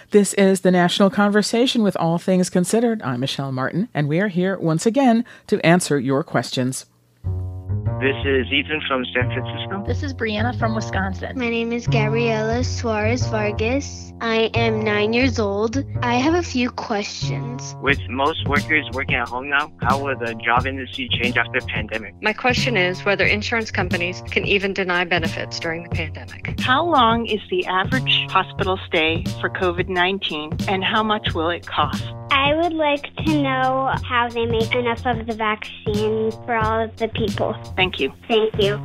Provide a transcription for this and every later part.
This is the National Conversation with All Things Considered. I'm Michelle Martin, and we are here once again to answer your questions. This is Ethan from San Francisco. This is Brianna from Wisconsin. My name is Gabriela Suarez Vargas. I am 9 years old. I have a few questions. With most workers working at home now, how will the job industry change after the pandemic? My question is whether insurance companies can even deny benefits during the pandemic. How long is the average hospital stay for COVID-19, and how much will it cost? I would like to know how they make enough of the vaccine for all of the people. Thank you. Thank you.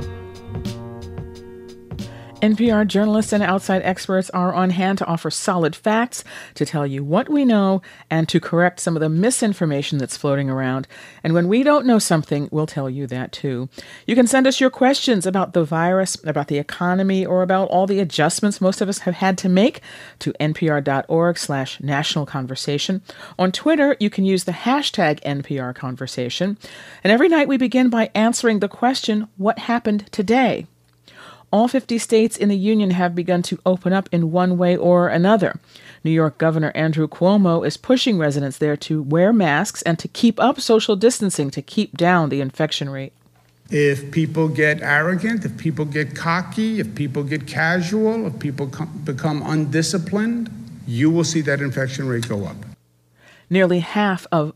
NPR journalists and outside experts are on hand to offer solid facts, to tell you what we know, and to correct some of the misinformation that's floating around. And when we don't know something, we'll tell you that too. You can send us your questions about the virus, about the economy, or about all the adjustments most of us have had to make to npr.org/national conversation. On Twitter, you can use the hashtag NPR conversation. And every night we begin by answering the question, what happened today? All 50 states in the union have begun to open up in one way or another. New York Governor Andrew Cuomo is pushing residents there to wear masks and to keep up social distancing to keep down the infection rate. If people get arrogant, if people get cocky, if people get casual, if people become undisciplined, you will see that infection rate go up. Nearly half of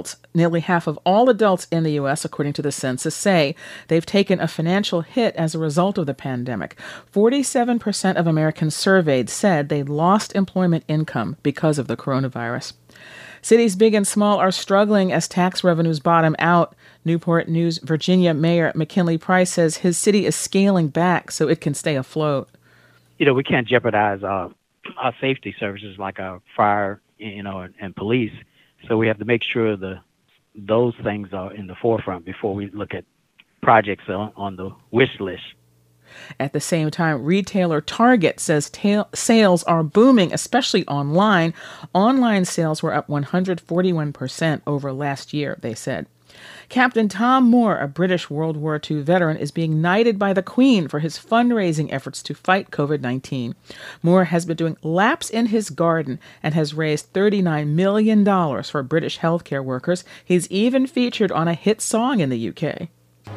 all adults in the U.S., according to the census, say they've taken a financial hit as a result of the pandemic. 47% of Americans surveyed said they lost employment income because of the coronavirus. Cities big and small are struggling as tax revenues bottom out. Newport News, Virginia Mayor McKinley Price says his city is scaling back so it can stay afloat. We can't jeopardize our safety services like our fire, and police. So we have to make sure those things are in the forefront before we look at projects on the wish list. At the same time, retailer Target says sales are booming, especially online. Online sales were up 141% over last year, they said. Captain Tom Moore, a British World War II veteran, is being knighted by the Queen for his fundraising efforts to fight COVID-19. Moore has been doing laps in his garden and has raised $39 million for British healthcare workers. He's even featured on a hit song in the UK.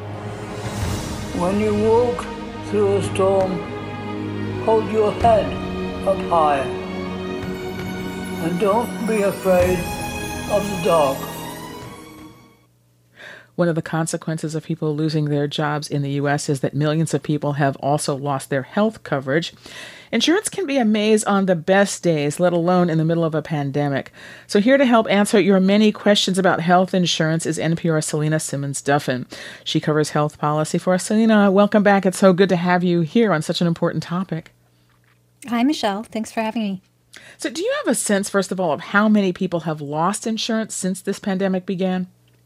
When you walk through a storm, hold your head up high and don't be afraid of the dark. One of the consequences of people losing their jobs in the U.S. is that millions of people have also lost their health coverage. Insurance can be a maze on the best days, let alone in the middle of a pandemic. So here to help answer your many questions about health insurance is NPR's Selena Simmons-Duffin. She covers health policy for us. Selena, welcome back. It's so good to have you here on such an important topic. Hi, Michelle. Thanks for having me. So do you have a sense, first of all, of how many people have lost insurance since this pandemic began?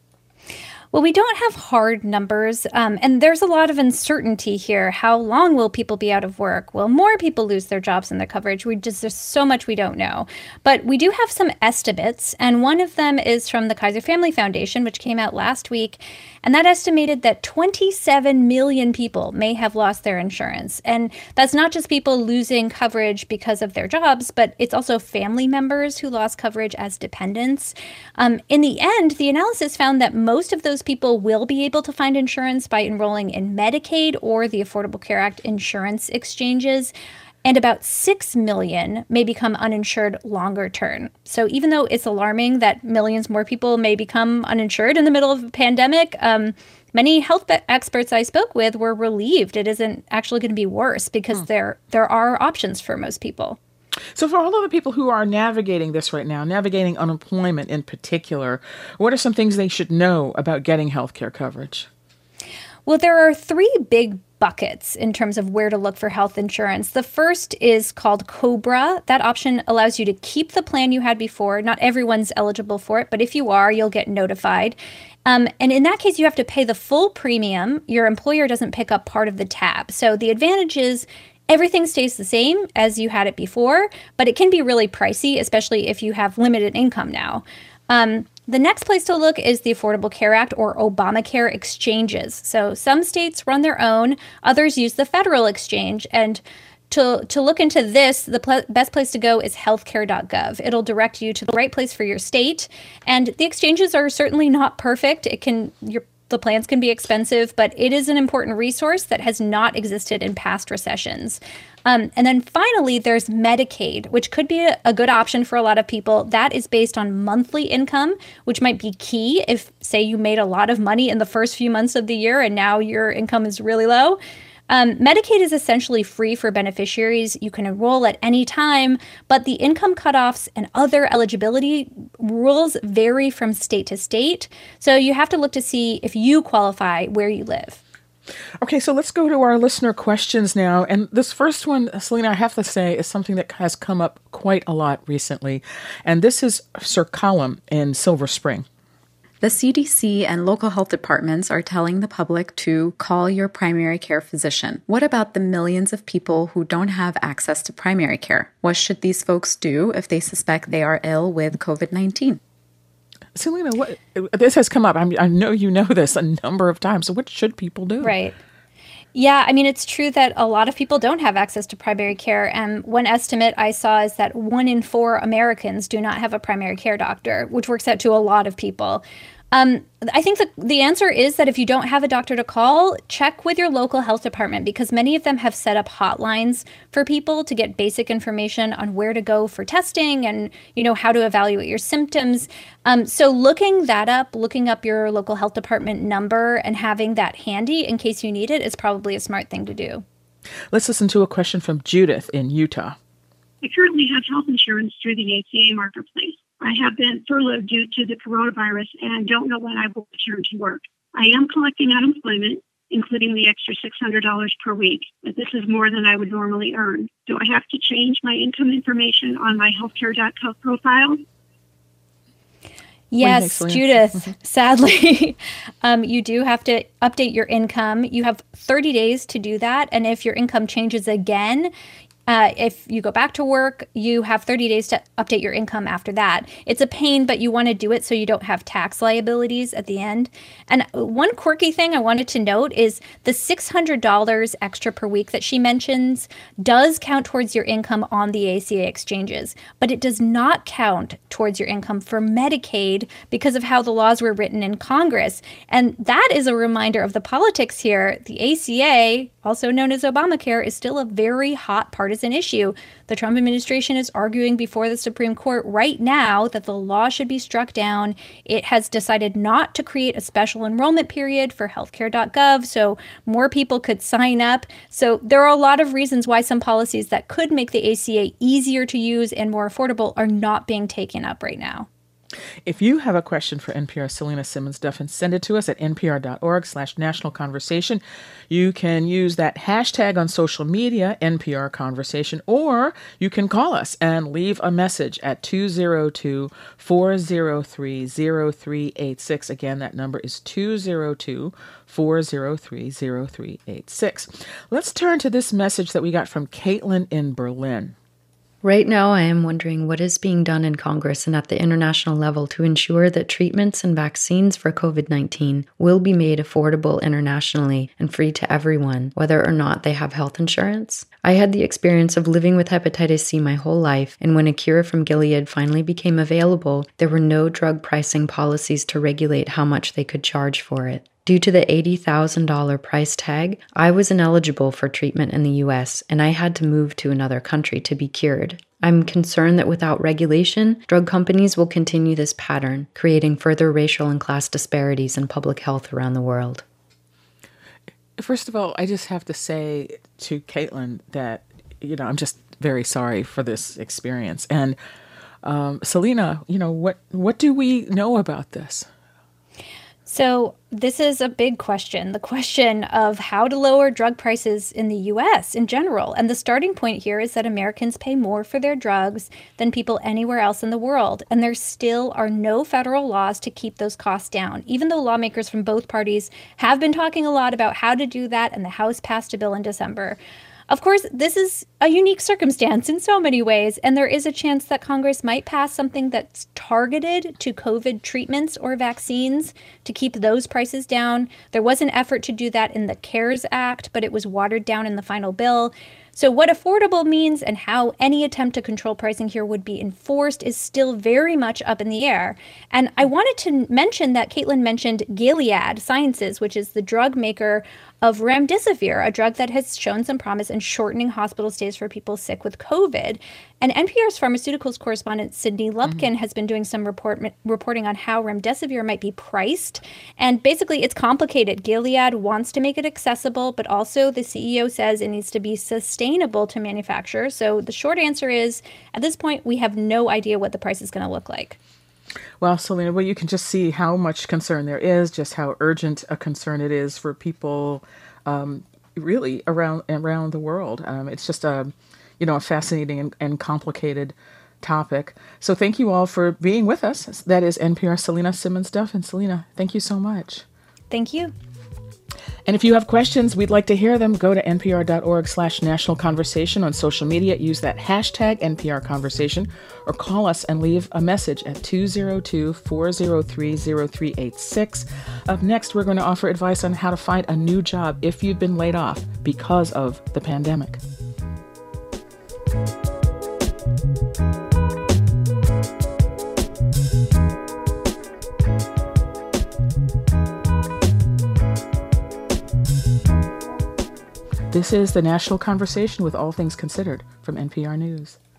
Well, we don't have hard numbers, and there's a lot of uncertainty here. How long will people be out of work? Will more people lose their jobs and their coverage? There's so much we don't know. But we do have some estimates, and one of them is from the Kaiser Family Foundation, which came out last week, and that estimated that 27 million people may have lost their insurance. And that's not just people losing coverage because of their jobs, but it's also family members who lost coverage as dependents. In the end, the analysis found that most of those people will be able to find insurance by enrolling in Medicaid or the Affordable Care Act insurance exchanges. And about 6 million may become uninsured longer term. So even though it's alarming that millions more people may become uninsured in the middle of a pandemic, many health experts I spoke with were relieved it isn't actually going to be worse because there are options for most people. So for all of the people who are navigating this right now, navigating unemployment in particular, what are some things they should know about getting health care coverage? Well, there are three big buckets in terms of where to look for health insurance. The first is called COBRA. That option allows you to keep the plan you had before. Not everyone's eligible for it, but if you are, you'll get notified. And in that case, you have to pay the full premium. Your employer doesn't pick up part of the tab. So the advantage is everything stays the same as you had it before, but it can be really pricey, especially if you have limited income now. The next place to look is the Affordable Care Act or Obamacare exchanges. So some states run their own, others use the federal exchange, and to look into this, the best place to go is healthcare.gov. It'll direct you to the right place for your state. And the exchanges are certainly not perfect. The plans can be expensive, but it is an important resource that has not existed in past recessions. And then finally, there's Medicaid, which could be a good option for a lot of people. That is based on monthly income, which might be key if, say, you made a lot of money in the first few months of the year and now your income is really low. Medicaid is essentially free for beneficiaries. You can enroll at any time, but the income cutoffs and other eligibility rules vary from state to state. So you have to look to see if you qualify where you live. Okay, so let's go to our listener questions now. And this first one, Selena, I have to say, is something that has come up quite a lot recently. And this is Sir Callum in Silver Spring. The CDC and local health departments are telling the public to call your primary care physician. What about the millions of people who don't have access to primary care? What should these folks do if they suspect they are ill with COVID-19? Selena, this has come up. I know you know this a number of times. So what should people do? Right. Yeah, I mean, it's true that a lot of people don't have access to primary care. And one estimate I saw is that 1 in 4 Americans do not have a primary care doctor, which works out to a lot of people. I think the answer is that if you don't have a doctor to call, check with your local health department, because many of them have set up hotlines for people to get basic information on where to go for testing and, how to evaluate your symptoms. So looking up your local health department number and having that handy in case you need it is probably a smart thing to do. Let's listen to a question from Judith in Utah. I currently have health insurance through the ACA Marketplace. I have been furloughed due to the coronavirus and don't know when I will return to work. I am collecting unemployment, including the extra $600 per week, but this is more than I would normally earn. Do I have to change my income information on my healthcare.gov profile? Yes, Judith, sadly, you do have to update your income. You have 30 days to do that. And if your income changes again, if you go back to work, you have 30 days to update your income after that. It's a pain, but you want to do it so you don't have tax liabilities at the end. And one quirky thing I wanted to note is the $600 extra per week that she mentions does count towards your income on the ACA exchanges, but it does not count towards your income for Medicaid because of how the laws were written in Congress. And that is a reminder of the politics here. The ACA, also known as Obamacare, is still a very hot partisan issue. The Trump administration is arguing before the Supreme Court right now that the law should be struck down. It has decided not to create a special enrollment period for healthcare.gov, so more people could sign up. So there are a lot of reasons why some policies that could make the ACA easier to use and more affordable are not being taken up right now. If you have a question for NPR Selena Simmons Duffin, send it to us at npr.org/national conversation. You can use that hashtag on social media, NPR Conversation, or you can call us and leave a message at 202-403-0386. Again, that number is 202-403-0386. Let's turn to this message that we got from Caitlin in Berlin. Right now, I am wondering what is being done in Congress and at the international level to ensure that treatments and vaccines for COVID-19 will be made affordable internationally and free to everyone, whether or not they have health insurance. I had the experience of living with hepatitis C my whole life, and when a cure from Gilead finally became available, there were no drug pricing policies to regulate how much they could charge for it. Due to the $80,000 price tag, I was ineligible for treatment in the US, and I had to move to another country to be cured. I'm concerned that without regulation, drug companies will continue this pattern, creating further racial and class disparities in public health around the world. First of all, I just have to say to Caitlin that, I'm just very sorry for this experience. And Selena, what do we know about this? So this is a big question, the question of how to lower drug prices in the U.S. in general. And the starting point here is that Americans pay more for their drugs than people anywhere else in the world. And there still are no federal laws to keep those costs down, even though lawmakers from both parties have been talking a lot about how to do that, and the House passed a bill in December. Of course, this is a unique circumstance in so many ways, and there is a chance that Congress might pass something that's targeted to COVID treatments or vaccines to keep those prices down. There was an effort to do that in the CARES Act, but it was watered down in the final bill. So what affordable means and how any attempt to control pricing here would be enforced is still very much up in the air. And I wanted to mention that Caitlin mentioned Gilead Sciences, which is the drug maker of remdesivir, a drug that has shown some promise in shortening hospital stays for people sick with COVID. And NPR's pharmaceuticals correspondent Sydney Lupkin has been doing some reporting on how remdesivir might be priced. And basically, it's complicated. Gilead wants to make it accessible, but also the CEO says it needs to be sustainable to manufacture. So the short answer is, at this point, we have no idea what the price is going to look like. Well, Selena, you can just see how much concern there is, just how urgent a concern it is for people really around the world. It's just a fascinating and complicated topic. So thank you all for being with us. That is NPR Selena Simmons-Duff. And Selena, thank you so much. Thank you. And if you have questions, we'd like to hear them. Go to npr.org/national conversation on social media. Use that hashtag NPR conversation or call us and leave a message at 202-403-0386. Up next, we're going to offer advice on how to find a new job if you've been laid off because of the pandemic. This is the National Conversation with All Things Considered from NPR News.